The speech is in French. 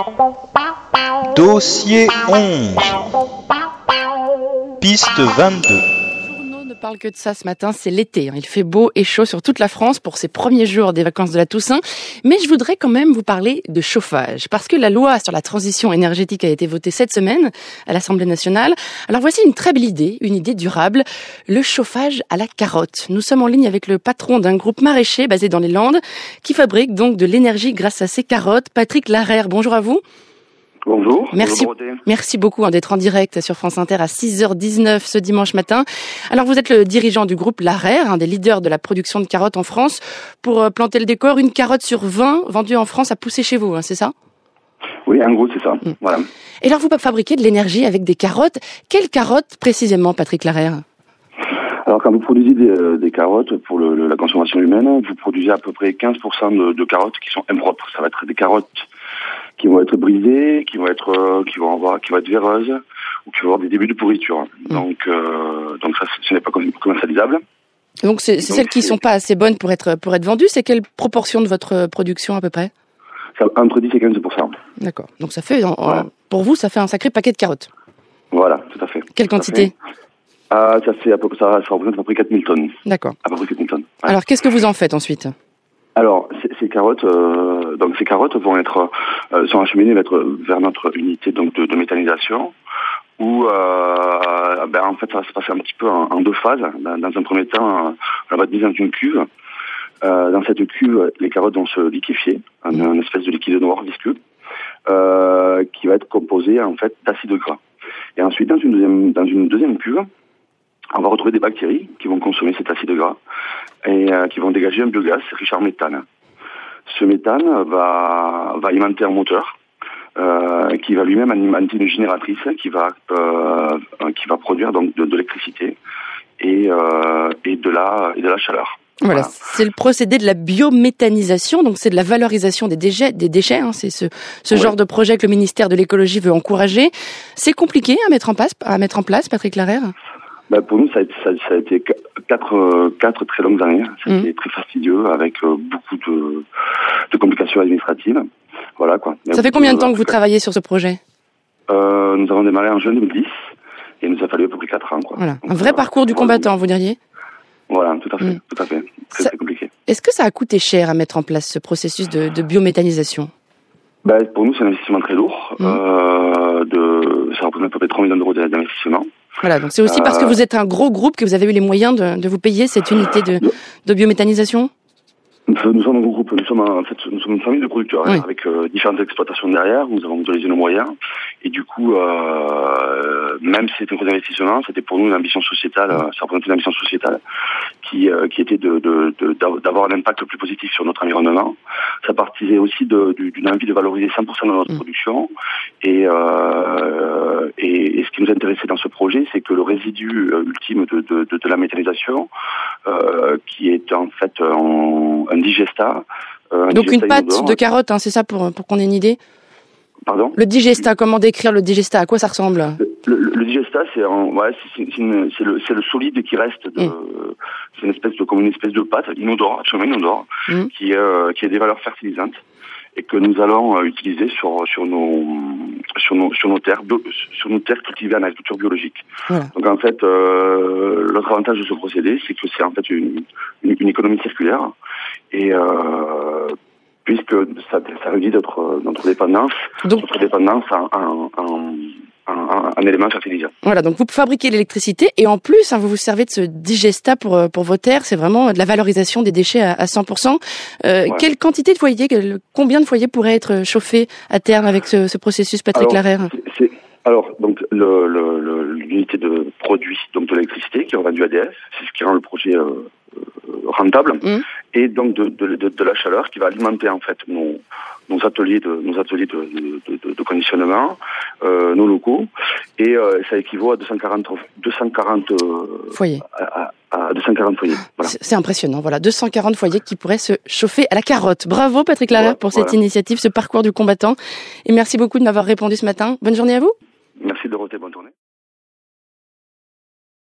Dossier 11. Piste 22. Les journaux ne parlent que de ça ce matin, c'est l'été. Il fait beau et chaud sur toute la France pour ces premiers jours des vacances de la Toussaint. Mais je voudrais quand même vous parler de chauffage, parce que la loi sur la transition énergétique a été votée cette semaine à l'Assemblée nationale. Alors voici une très belle idée, une idée durable, le chauffage à la carotte. Nous sommes en ligne avec le patron d'un groupe maraîcher basé dans les Landes, qui fabrique donc de l'énergie grâce à ses carottes. Patrick Larère, bonjour à vous. Bonjour. Merci beaucoup d'être en direct sur France Inter à 6h19 ce dimanche matin. Alors vous êtes le dirigeant du groupe Larère, un des leaders de la production de carottes en France. Pour planter le décor, une carotte sur 20 vendue en France a poussé chez vous, c'est ça ? Oui, en gros c'est ça. Voilà. Et alors vous fabriquez de l'énergie avec des carottes. Quelles carottes précisément, Patrick Larère ? Alors quand vous produisez des carottes pour la consommation humaine, vous produisez à peu près 15% de carottes qui sont impropres. Ça va être des carottes qui vont être brisées, qui vont être véreuses ou qui vont avoir des débuts de pourriture. Donc ça, ce n'est pas commercialisable. Donc c'est celles qui sont pas assez bonnes pour être vendues. C'est quelle proportion de votre production à peu près ? Entre 10 et 15%. D'accord. Donc ça fait, pour vous, ça fait un sacré paquet de carottes. Voilà, tout à fait. Quelle quantité ? Ça représente à peu près 4000 tonnes. D'accord. À peu près 4000 tonnes. Ouais. Alors qu'est-ce que vous en faites ensuite ? Alors, ces carottes sont acheminées vers notre unité de méthanisation, où en fait ça va se passer un petit peu en deux phases. Dans un premier temps, on va mettre dans une cuve. Dans cette cuve, les carottes vont se liquéfier en une espèce de liquide noir visqueux, qui va être composé en fait d'acide gras. Et ensuite, dans une deuxième cuve, on va retrouver des bactéries qui vont consommer cet acide gras et qui vont dégager un biogaz riche en méthane. Ce méthane va alimenter un moteur qui va lui-même alimenter une génératrice qui va produire donc de l'électricité et de la chaleur. Voilà, c'est le procédé de la biométhanisation, donc c'est de la valorisation des déchets. C'est ce genre de projet que le ministère de l'écologie veut encourager. C'est compliqué à mettre en place, Patrick Larère ? Pour nous, ça a été quatre très longues années. C'était très fastidieux avec beaucoup de complications administratives. Voilà quoi. Ça fait combien de temps que vous travaillez sur ce projet ? Nous avons démarré en juin 2010 et il nous a fallu à peu près 4 ans. Voilà, un vrai parcours du combattant, vous diriez ? Voilà, tout à fait. Très compliqué. Est-ce que ça a coûté cher à mettre en place ce processus de biométhanisation ? Pour nous, c'est un investissement très lourd. Ça représente à peu près 3 millions d'euros d'investissement. Voilà, donc c'est aussi parce que vous êtes un gros groupe que vous avez eu les moyens de vous payer cette unité de biométhanisation ? Nous sommes un gros groupe, nous sommes une famille de producteurs avec différentes exploitations derrière, nous avons mutualisé nos moyens et du coup, même si c'était un gros investissement, c'était pour nous une ambition sociétale, ça représente une ambition sociétale qui était d'avoir un impact le plus positif sur notre environnement. Ça partisait aussi d'une envie de valoriser 100% de notre production et ce qui nous intéressait dans ce projet, c'est que le résidu ultime de la méthanisation, qui est en fait un digesta. Donc une pâte de carotte, c'est ça pour qu'on ait une idée ? Pardon ? Le digesta, comment décrire le digesta ? À quoi ça ressemble ? Le digesta, c'est le solide qui reste c'est une espèce de pâte inodore, absolument inodore, qui a des valeurs fertilisantes et que nous allons utiliser sur nos terres cultivées en agriculture biologique. Voilà. Donc en fait, l'autre avantage de ce procédé, c'est que c'est en fait une économie circulaire et puisque ça réduit notre dépendance en éléments fertilisants. Voilà, donc vous fabriquez l'électricité et en plus, vous vous servez de ce digesta pour vos terres. C'est vraiment de la valorisation des déchets à 100%. Quelle quantité de foyers, combien de foyers pourraient être chauffés à terme avec ce processus, Patrick Larère ? Donc l'unité de produit donc de l'électricité qui est revendue à EDF, c'est ce qui rend le projet rentable, et donc de la chaleur qui va alimenter en fait nos ateliers de conditionnement, nos locaux, et ça équivaut à 240 foyers. À 240 foyers. Voilà. C'est impressionnant, voilà, 240 foyers qui pourraient se chauffer à la carotte. Bravo Patrick Larère pour cette initiative, ce parcours du combattant, et merci beaucoup de m'avoir répondu ce matin. Bonne journée à vous. Merci Dorothée, bonne journée.